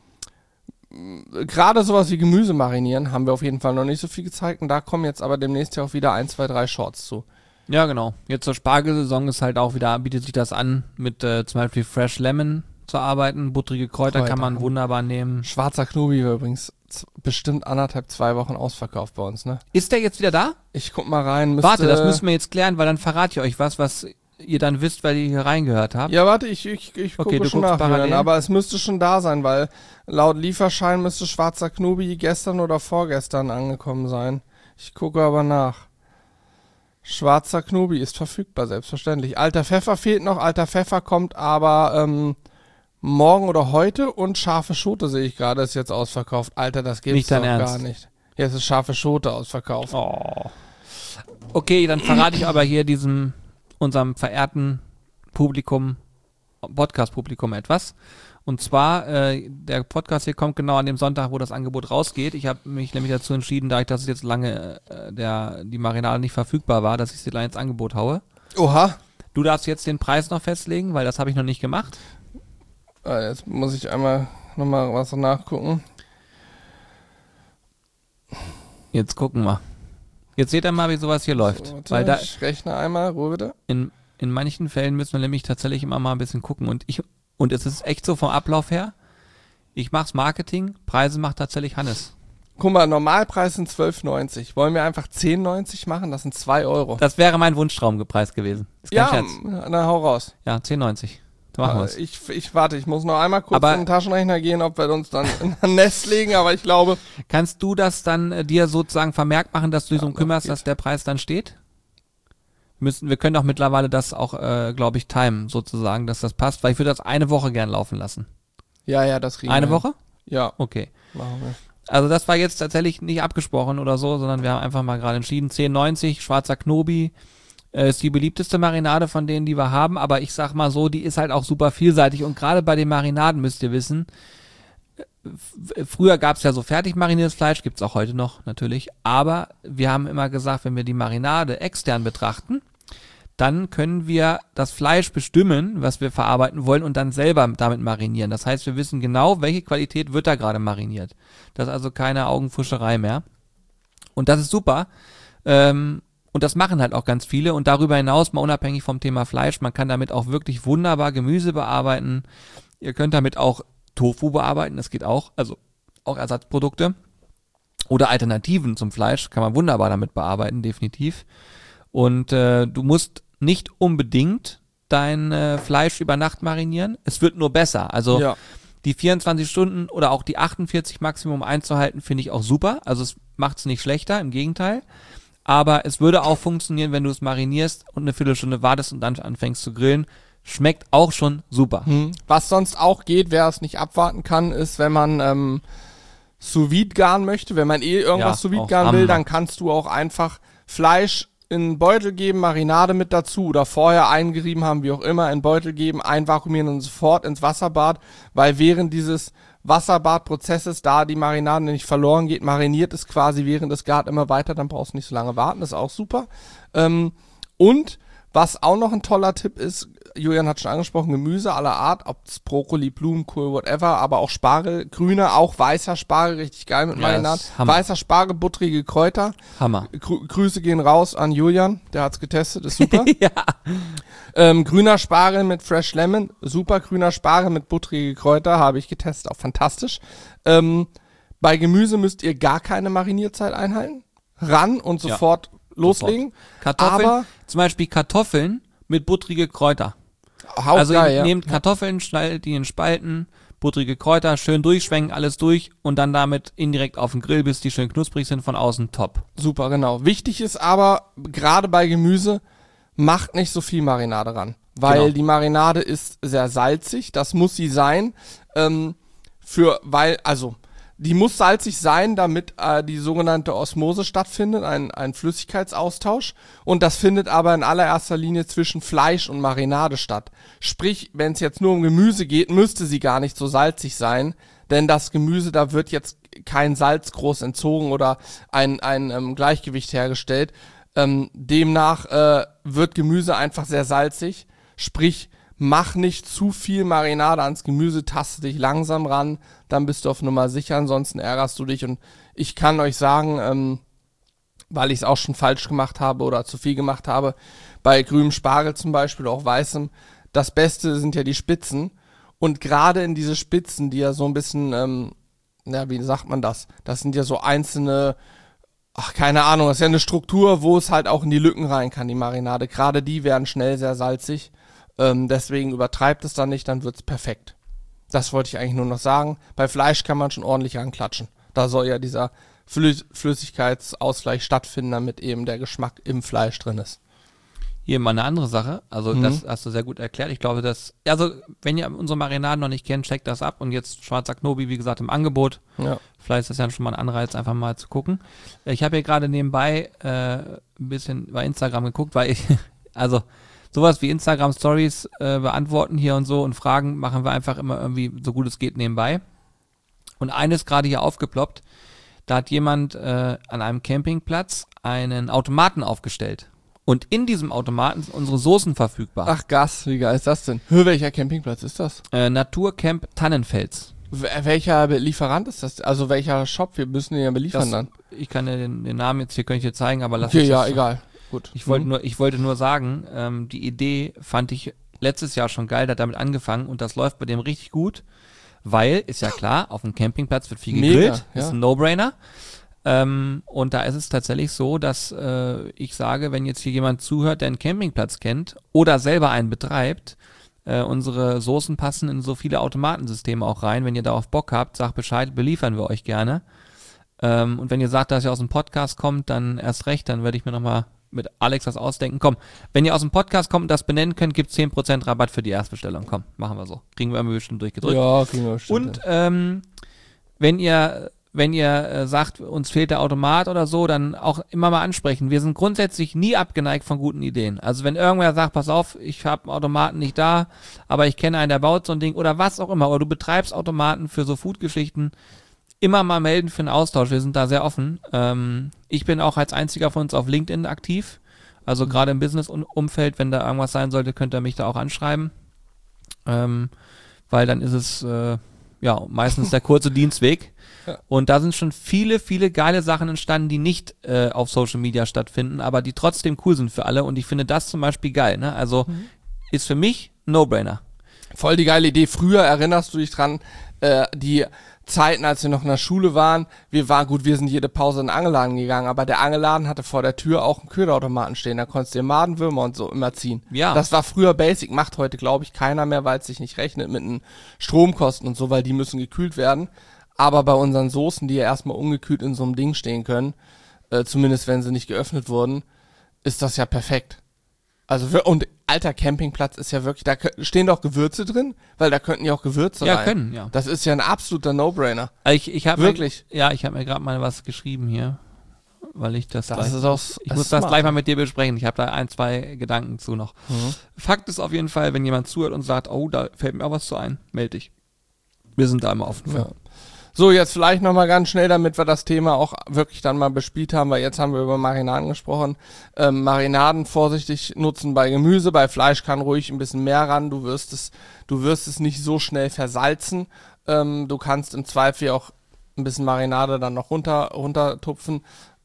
A: gerade sowas wie Gemüse marinieren haben wir auf jeden Fall noch nicht so viel gezeigt. Und da kommen jetzt aber demnächst ja auch wieder 1, 2, 3 Shorts zu.
B: Ja, genau. Jetzt zur Spargelsaison ist halt auch wieder, bietet sich das an, mit zum Beispiel Fresh Lemon zu arbeiten. Buttrige Kräuter kann man wunderbar nehmen.
A: Schwarzer Knobi übrigens bestimmt 1,5, 2 Wochen ausverkauft bei uns, ne?
B: Ist der jetzt wieder da?
A: Ich guck mal rein.
B: Warte, das müssen wir jetzt klären, weil dann verrate ich euch was ihr dann wisst, weil ihr hier reingehört habt.
A: Ja, warte, ich gucke schon nach, aber es müsste schon da sein, weil laut Lieferschein müsste Schwarzer Knobi gestern oder vorgestern angekommen sein. Ich gucke aber nach. Schwarzer Knobi ist verfügbar, selbstverständlich. Alter Pfeffer fehlt noch, alter Pfeffer kommt aber morgen oder heute, und scharfe Schote sehe ich gerade, ist jetzt ausverkauft. Alter, das gibt's doch gar nicht. Jetzt ist scharfe Schote ausverkauft.
B: Oh. Okay, dann verrate ich aber hier unserem verehrten Publikum, Podcast-Publikum etwas. Und zwar, der Podcast hier kommt genau an dem Sonntag, wo das Angebot rausgeht. Ich habe mich nämlich dazu entschieden, da ich das jetzt lange die Marinade nicht verfügbar war, dass ich sie gleich ins Angebot haue.
A: Oha.
B: Du darfst jetzt den Preis noch festlegen, weil das habe ich noch nicht gemacht.
A: Jetzt muss ich einmal nochmal was nachgucken.
B: Jetzt gucken wir. Jetzt seht ihr mal, wie sowas hier läuft.
A: So, warte,
B: weil da,
A: ich rechne einmal, Ruhe bitte.
B: in manchen Fällen müssen wir nämlich tatsächlich immer mal ein bisschen gucken. Und es ist echt so vom Ablauf her, ich mach's Marketing, Preise macht tatsächlich Hannes.
A: Guck mal, Normalpreis sind 12,90. Wollen wir einfach 10,90 machen? Das sind 2 Euro.
B: Das wäre mein Wunschtraumpreis gewesen. Ist kein Scherz.
A: Na hau raus.
B: Ja, 10,90. Machen wir's.
A: Ich warte, ich muss noch einmal kurz in den Taschenrechner gehen, ob wir uns dann in ein Nest legen, aber ich glaube...
B: Kannst du das dann dir sozusagen vermerkt machen, dass du dich darum kümmerst, dass der Preis dann steht? Wir können auch mittlerweile das auch, glaube ich, timen, sozusagen, dass das passt, weil ich würde das eine Woche gern laufen lassen.
A: Ja, das kriegen wir.
B: Eine Woche?
A: Ja.
B: Okay.
A: Machen wir.
B: Also das war jetzt tatsächlich nicht abgesprochen oder so, sondern wir haben einfach mal gerade entschieden, 10,90, schwarzer Knobi, ist die beliebteste Marinade von denen, die wir haben, aber ich sag mal so, die ist halt auch super vielseitig und gerade bei den Marinaden müsst ihr wissen, früher gab es ja so fertig mariniertes Fleisch, gibt's auch heute noch natürlich, aber wir haben immer gesagt, wenn wir die Marinade extern betrachten, dann können wir das Fleisch bestimmen, was wir verarbeiten wollen und dann selber damit marinieren. Das heißt, wir wissen genau, welche Qualität wird da gerade mariniert. Das ist also keine Augenfuscherei mehr. Und das ist super. Und das machen halt auch ganz viele. Und darüber hinaus, mal unabhängig vom Thema Fleisch, man kann damit auch wirklich wunderbar Gemüse bearbeiten. Ihr könnt damit auch Tofu bearbeiten, das geht auch. Also auch Ersatzprodukte. Oder Alternativen zum Fleisch kann man wunderbar damit bearbeiten, definitiv. Und du musst nicht unbedingt dein Fleisch über Nacht marinieren. Es wird nur besser. Also die 24 Stunden oder auch die 48 Maximum einzuhalten, finde ich auch super. Also es macht es nicht schlechter, im Gegenteil. Aber es würde auch funktionieren, wenn du es marinierst und eine Viertelstunde wartest und dann anfängst zu grillen. Schmeckt auch schon super.
A: Was sonst auch geht, wer es nicht abwarten kann, ist, wenn man Sous Vide garen möchte. Wenn man irgendwas Sous Vide garen will, dann kannst du auch einfach Fleisch in einen Beutel geben, Marinade mit dazu oder vorher eingerieben haben, wie auch immer, in einen Beutel geben, einvakuumieren und sofort ins Wasserbad, weil während dieses Wasserbadprozesses, da die Marinade nicht verloren geht, mariniert es quasi während des Gart immer weiter, dann brauchst du nicht so lange warten, das ist auch super. Und was auch noch ein toller Tipp ist, Julian hat schon angesprochen, Gemüse aller Art, ob es Brokkoli, Blumenkohl, whatever, aber auch Spargel, grüner, auch weißer Spargel, richtig geil mit Marinade. Weißer Spargel, buttrige Kräuter.
B: Hammer.
A: Grüße gehen raus an Julian, der hat's getestet, ist super. Grüner Spargel mit Fresh Lemon, super. Grüner Spargel mit buttrige Kräuter, habe ich getestet, auch fantastisch. Bei Gemüse müsst ihr gar keine Marinierzeit einhalten. Ran und sofort loslegen.
B: Kartoffeln,
A: aber
B: zum Beispiel Kartoffeln mit buttrige Kräuter.
A: Also
B: ihr nehmt Kartoffeln, schneidet die in Spalten, buttrige Kräuter, schön durchschwenken, alles durch und dann damit indirekt auf den Grill, bis die schön knusprig sind, von außen top.
A: Super, genau. Wichtig ist aber, gerade bei Gemüse, macht nicht so viel Marinade ran. Weil die Marinade ist sehr salzig, das muss sie sein. Die muss salzig sein, damit die sogenannte Osmose stattfindet, ein Flüssigkeitsaustausch. Und das findet aber in allererster Linie zwischen Fleisch und Marinade statt. Sprich, wenn es jetzt nur um Gemüse geht, müsste sie gar nicht so salzig sein, denn das Gemüse, da wird jetzt kein Salz groß entzogen oder ein Gleichgewicht hergestellt. Demnach wird Gemüse einfach sehr salzig, sprich, mach nicht zu viel Marinade ans Gemüse, taste dich langsam ran, dann bist du auf Nummer sicher, ansonsten ärgerst du dich. Und ich kann euch sagen, weil ich es auch schon falsch gemacht habe oder zu viel gemacht habe, bei grünem Spargel zum Beispiel, auch weißem, das Beste sind ja die Spitzen. Und gerade in diese Spitzen, die ja so ein bisschen, wie sagt man das? Das sind ja so einzelne, keine Ahnung, das ist ja eine Struktur, wo es halt auch in die Lücken rein kann, die Marinade. Gerade die werden schnell sehr salzig. Deswegen übertreibt es dann nicht, dann wird's perfekt. Das wollte ich eigentlich nur noch sagen. Bei Fleisch kann man schon ordentlich ranklatschen. Da soll ja dieser Flüssigkeitsausgleich stattfinden, damit eben der Geschmack im Fleisch drin ist.
B: Hier mal eine andere Sache, also das hast du sehr gut erklärt. Ich glaube, wenn ihr unsere Marinaden noch nicht kennt, checkt das ab. Und jetzt schwarzer Knobi, wie gesagt, im Angebot. Ja. Vielleicht ist das ja schon mal ein Anreiz, einfach mal zu gucken. Ich habe hier gerade nebenbei ein bisschen bei Instagram geguckt, weil sowas wie Instagram-Stories beantworten hier und so und Fragen machen wir einfach immer irgendwie so gut es geht nebenbei. Und eines gerade hier aufgeploppt, da hat jemand an einem Campingplatz einen Automaten aufgestellt. Und in diesem Automaten sind unsere Soßen verfügbar.
A: Ach Gas, wie geil ist das denn? Welcher Campingplatz ist das?
B: Naturcamp Tannenfels.
A: Welcher Lieferant ist das? Also welcher Shop? Wir müssen den ja beliefern dann.
B: Ich kann dir den Namen jetzt hier, könnte ich dir zeigen, aber lass
A: uns das egal. Gut.
B: Ich wollte nur sagen, die Idee fand ich letztes Jahr schon geil, der hat damit angefangen und das läuft bei dem richtig gut, weil, ist ja klar, auf dem Campingplatz wird viel gegrillt, ist ein No-Brainer. Und da ist es tatsächlich so, dass ich sage, wenn jetzt hier jemand zuhört, der einen Campingplatz kennt oder selber einen betreibt, unsere Soßen passen in so viele Automatensysteme auch rein. Wenn ihr darauf Bock habt, sagt Bescheid, beliefern wir euch gerne. Und wenn ihr sagt, dass ihr aus dem Podcast kommt, dann erst recht, dann werde ich mir nochmal mit Alex was ausdenken. Komm, wenn ihr aus dem Podcast kommt und das benennen könnt, gibt es 10% Rabatt für die Erstbestellung. Komm, machen wir so. Kriegen wir irgendwie bestimmt durchgedrückt.
A: Ja, kriegen wir bestimmt.
B: Und wenn ihr sagt, uns fehlt der Automat oder so, dann auch immer mal ansprechen. Wir sind grundsätzlich nie abgeneigt von guten Ideen. Also wenn irgendwer sagt, pass auf, ich habe einen Automaten nicht da, aber ich kenne einen, der baut so ein Ding oder was auch immer, oder du betreibst Automaten für so Food-Geschichten, immer mal melden für einen Austausch. Wir sind da sehr offen. Ich bin auch als einziger von uns auf LinkedIn aktiv. Also gerade im Business-Umfeld, wenn da irgendwas sein sollte, könnt ihr mich da auch anschreiben. Weil dann ist es meistens der kurze Dienstweg. Ja. Und da sind schon viele, viele geile Sachen entstanden, die nicht auf Social Media stattfinden, aber die trotzdem cool sind für alle. Und ich finde das zum Beispiel geil. Ne? Also ist für mich ein No-Brainer.
A: Voll die geile Idee. Früher erinnerst du dich dran, die Zeiten, als wir noch in der Schule waren, wir sind jede Pause in den Angelladen gegangen, aber der Angelladen hatte vor der Tür auch einen Köderautomaten stehen, da konntest du dir Madenwürmer und so immer ziehen.
B: Ja.
A: Das war früher basic, macht heute, glaube ich, keiner mehr, weil es sich nicht rechnet mit den Stromkosten und so, weil die müssen gekühlt werden. Aber bei unseren Soßen, die ja erstmal ungekühlt in so einem Ding stehen können, zumindest wenn sie nicht geöffnet wurden, ist das ja perfekt. Also und alter Campingplatz ist ja wirklich, da stehen doch Gewürze drin, weil da könnten ja auch Gewürze rein.
B: Ja, können, ja.
A: Das ist ja ein absoluter No-Brainer.
B: Ich habe
A: wirklich.
B: Ich habe mir gerade mal was geschrieben hier, weil ich das
A: ich
B: muss das gleich mal mit dir besprechen. Ich habe da 1-2 Gedanken zu noch. Fakt ist auf jeden Fall, wenn jemand zuhört und sagt, oh, da fällt mir auch was zu ein, melde dich. Wir sind da immer offen für.
A: Ja. So, jetzt vielleicht nochmal ganz schnell, damit wir das Thema auch wirklich dann mal bespielt haben, weil jetzt haben wir über Marinaden gesprochen. Marinaden vorsichtig nutzen bei Gemüse, bei Fleisch kann ruhig ein bisschen mehr ran, du wirst es nicht so schnell versalzen. Du kannst im Zweifel auch ein bisschen Marinade dann noch runtertupfen.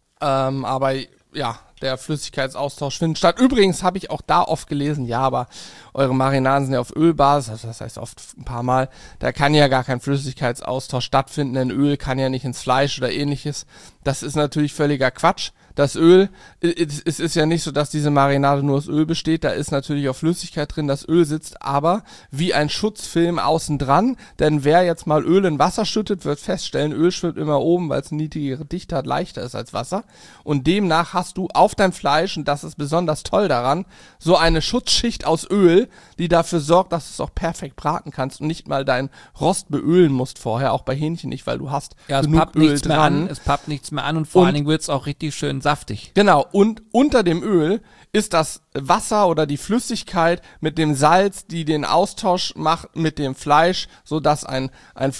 A: Aber ja, der Flüssigkeitsaustausch findet statt. Übrigens habe ich auch da oft gelesen, ja, aber eure Marinaden sind ja auf Ölbasis, also das heißt oft ein paar Mal, da kann ja gar kein Flüssigkeitsaustausch stattfinden, denn Öl kann ja nicht ins Fleisch oder ähnliches. Das ist natürlich völliger Quatsch. Das Öl, es ist ja nicht so, dass diese Marinade nur aus Öl besteht, da ist natürlich auch Flüssigkeit drin, das Öl sitzt aber wie ein Schutzfilm außen dran, denn wer jetzt mal Öl in Wasser schüttet, wird feststellen, Öl schwimmt immer oben, weil es eine niedrigere Dichte hat, leichter ist als Wasser und demnach hast du auf deinem Fleisch, und das ist besonders toll daran, so eine Schutzschicht aus Öl, die dafür sorgt, dass du es auch perfekt braten kannst und nicht mal deinen Rost beölen musst vorher, auch bei Hähnchen nicht, weil du hast genug Öl dran.
B: Es pappt nichts mehr an und vor allen Dingen wird es auch richtig schön saftig.
A: Genau, und unter dem Öl ist das Wasser oder die Flüssigkeit mit dem Salz, die den Austausch macht mit dem Fleisch, sodass ein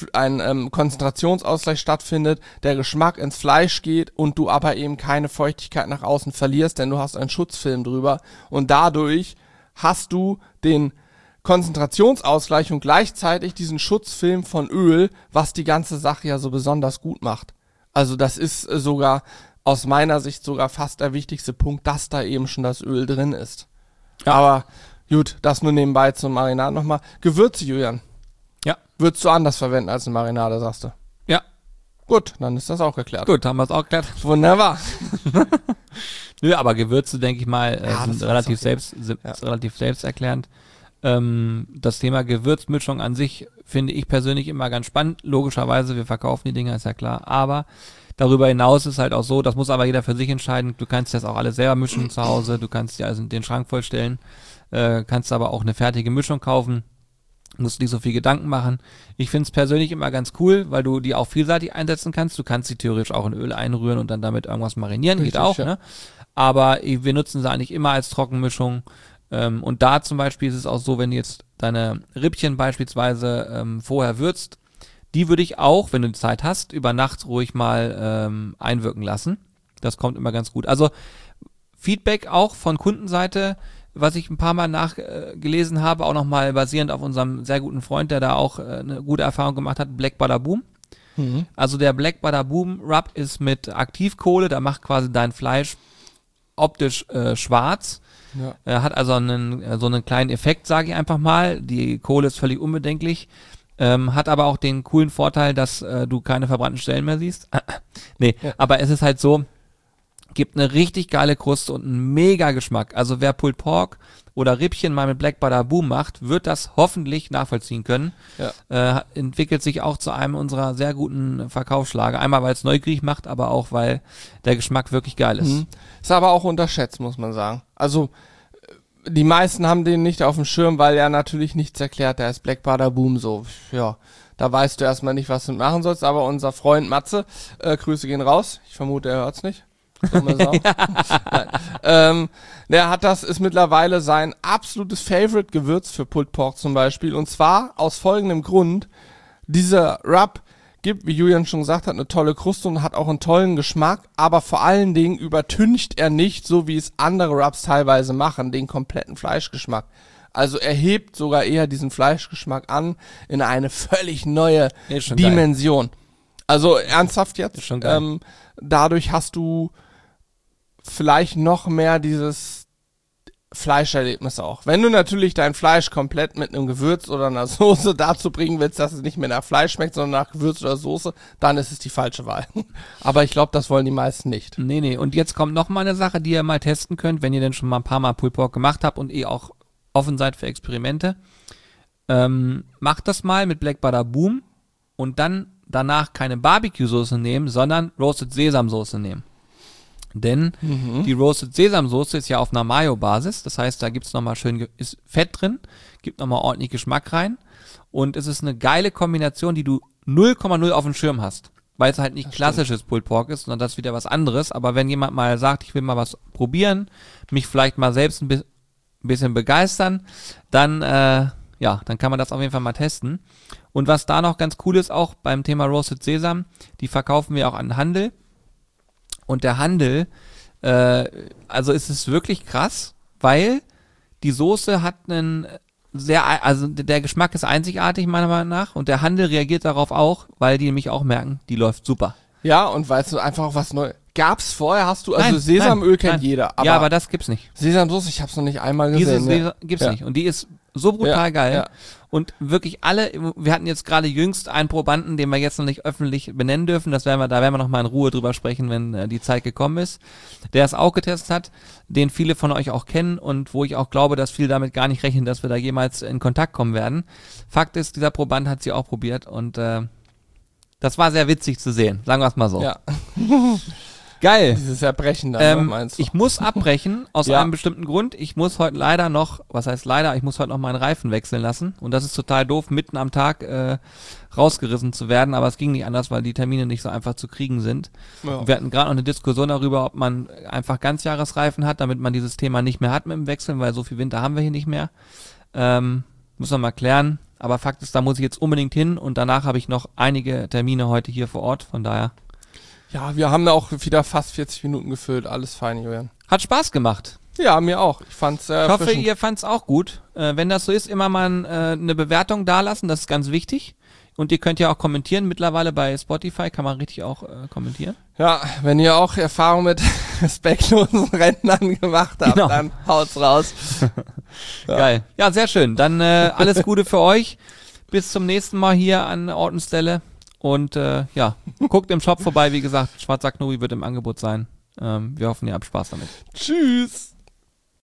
A: Konzentrationsausgleich stattfindet, der Geschmack ins Fleisch geht und du aber eben keine Feuchtigkeit nach außen verlierst, denn du hast einen Schutzfilm drüber und dadurch hast du den Konzentrationsausgleich und gleichzeitig diesen Schutzfilm von Öl, was die ganze Sache ja so besonders gut macht. Also das ist sogar aus meiner Sicht sogar fast der wichtigste Punkt, dass da eben schon das Öl drin ist. Ja. Aber gut, das nur nebenbei zum Marinade nochmal. Gewürze, Julian.
B: Ja.
A: Würdest du anders verwenden als eine Marinade, sagst du?
B: Ja.
A: Gut, dann ist das auch geklärt.
B: Gut, haben wir es auch geklärt.
A: Wunderbar.
B: Nö, aber Gewürze, denke ich mal, sind relativ selbsterklärend. Das Thema Gewürzmischung an sich finde ich persönlich immer ganz spannend. Logischerweise, wir verkaufen die Dinger, ist ja klar. Aber darüber hinaus ist halt auch so, das muss aber jeder für sich entscheiden. Du kannst das auch alles selber mischen zu Hause. Du kannst dir also den Schrank vollstellen. Kannst aber auch eine fertige Mischung kaufen. Musst nicht so viel Gedanken machen. Ich finde es persönlich immer ganz cool, weil du die auch vielseitig einsetzen kannst. Du kannst sie theoretisch auch in Öl einrühren und dann damit irgendwas marinieren. Richtig, geht auch, ja. Ne? Aber wir nutzen sie eigentlich immer als Trockenmischung. Und da zum Beispiel ist es auch so, wenn du jetzt deine Rippchen beispielsweise vorher würzt, die würde ich auch, wenn du Zeit hast, über Nacht ruhig mal einwirken lassen. Das kommt immer ganz gut. Also Feedback auch von Kundenseite, was ich ein paar Mal nachgelesen habe, auch nochmal basierend auf unserem sehr guten Freund, der da auch eine gute Erfahrung gemacht hat, Black Butter Boom. Also der Black Butter Boom Rub ist mit Aktivkohle, da macht quasi dein Fleisch optisch schwarz. Ja. Hat also so einen kleinen Effekt, sage ich einfach mal. Die Kohle ist völlig unbedenklich. Hat aber auch den coolen Vorteil, dass du keine verbrannten Stellen mehr siehst. Nee, ja. Aber es ist halt so, gibt eine richtig geile Kruste und einen mega Geschmack. Also wer Pulled Pork oder Rippchen mal mit Black Butter Boom macht, wird das hoffentlich nachvollziehen können. Ja. Entwickelt sich auch zu einem unserer sehr guten Verkaufsschlager. Einmal, weil es neugierig macht, aber auch, weil der Geschmack wirklich geil ist.
A: Ist aber auch unterschätzt, muss man sagen. Also die meisten haben den nicht auf dem Schirm, weil er natürlich nichts erklärt. Der ist Black Butter Boom so. Ja, da weißt du erstmal nicht, was du machen sollst. Aber unser Freund Matze, Grüße gehen raus. Ich vermute, er hört's nicht. Der hat ist mittlerweile sein absolutes Favorite-Gewürz für Pulled Pork zum Beispiel. Und zwar aus folgendem Grund. Dieser Rub gibt, wie Julian schon gesagt hat, eine tolle Kruste und hat auch einen tollen Geschmack. Aber vor allen Dingen übertüncht er nicht, so wie es andere Rubs teilweise machen, den kompletten Fleischgeschmack. Also er hebt sogar eher diesen Fleischgeschmack an in eine völlig neue Dimension. Geil. Also ernsthaft jetzt, dadurch hast du vielleicht noch mehr dieses Fleischerlebnis auch. Wenn du natürlich dein Fleisch komplett mit einem Gewürz oder einer Soße dazu bringen willst, dass es nicht mehr nach Fleisch schmeckt, sondern nach Gewürz oder Soße, dann ist es die falsche Wahl. Aber ich glaube, das wollen die meisten nicht.
B: Nee. Und jetzt kommt noch mal eine Sache, die ihr mal testen könnt, wenn ihr denn schon mal ein paar Mal Pulled Pork gemacht habt und auch offen seid für Experimente. Macht das mal mit Black Butter Boom und dann danach keine Barbecue-Soße nehmen, sondern Roasted Sesamsoße nehmen. Denn die Roasted Sesamsoße ist ja auf einer Mayo-Basis, das heißt, da gibt's nochmal schön ist Fett drin, gibt nochmal ordentlich Geschmack rein und es ist eine geile Kombination, die du 0,0 auf dem Schirm hast, weil es halt nicht klassisches Pulled Pork ist, sondern das ist wieder was anderes, aber wenn jemand mal sagt, ich will mal was probieren, mich vielleicht mal selbst ein bisschen begeistern, dann dann kann man das auf jeden Fall mal testen. Und was da noch ganz cool ist, auch beim Thema Roasted Sesam, die verkaufen wir auch an den Handel. Und der Handel, also ist es wirklich krass, weil die Soße hat einen der Geschmack ist einzigartig meiner Meinung nach und der Handel reagiert darauf auch, weil die nämlich auch merken, die läuft super.
A: Ja, und weißt du, einfach auch was Neues. Gab's vorher, also Sesamöl kennt jeder.
B: Aber ja, aber das gibt's nicht.
A: Sesamsoße, ich hab's noch nicht einmal gesehen.
B: Diese gibt's nicht und die ist so brutal geil. Ja. Und wirklich wir hatten jetzt gerade jüngst einen Probanden, den wir jetzt noch nicht öffentlich benennen dürfen, da werden wir noch mal in Ruhe drüber sprechen, wenn die Zeit gekommen ist, der es auch getestet hat, den viele von euch auch kennen und wo ich auch glaube, dass viele damit gar nicht rechnen, dass wir da jemals in Kontakt kommen werden. Fakt ist, dieser Proband hat sie auch probiert und das war sehr witzig zu sehen, sagen wir es mal so.
A: Ja.
B: Geil.
A: Dieses Erbrechen dann, meinst du?
B: Ich muss abbrechen, aus einem bestimmten Grund. Ich muss heute leider noch, ich muss heute noch meinen Reifen wechseln lassen. Und das ist total doof, mitten am Tag rausgerissen zu werden. Aber es ging nicht anders, weil die Termine nicht so einfach zu kriegen sind. Ja. Wir hatten gerade noch eine Diskussion darüber, ob man einfach Ganzjahresreifen hat, damit man dieses Thema nicht mehr hat mit dem Wechseln, weil so viel Winter haben wir hier nicht mehr. Müssen wir mal klären. Aber Fakt ist, da muss ich jetzt unbedingt hin. Und danach habe ich noch einige Termine heute hier vor Ort. Von daher...
A: Ja, wir haben da auch wieder fast 40 Minuten gefüllt. Alles fein, Julian.
B: Hat Spaß gemacht.
A: Ja, mir auch. Ich fand's sehr
B: Ich hoffe, ihr fand's auch gut. Wenn das so ist, immer mal eine Bewertung dalassen. Das ist ganz wichtig. Und ihr könnt ja auch kommentieren. Mittlerweile bei Spotify kann man richtig auch kommentieren.
A: Ja, wenn ihr auch Erfahrung mit respektlosen Rentnern gemacht habt, dann haut's raus.
B: Ja. Geil. Ja, sehr schön. Dann alles Gute für euch. Bis zum nächsten Mal hier an Ort und Stelle. Und guckt im Shop vorbei, wie gesagt, Schwarzer Knobi wird im Angebot sein. Wir hoffen, ihr habt Spaß damit.
A: Tschüss!